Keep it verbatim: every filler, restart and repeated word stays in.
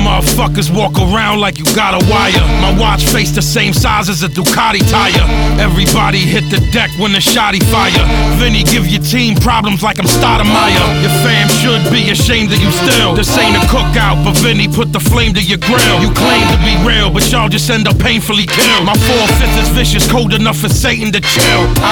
motherfuckers walk around like you got a wire. My watch face the same size as a Ducati tire. Everybody hit the deck when the shotty fire. Vinny give your team problems like I'm Stoudemire. Your fam should be ashamed of you still. This ain't a cookout, but Vinny put the flame to your grill. You claim to be real, but y'all just end up painfully killed. My four-fifth is vicious, cold enough for Satan to chill.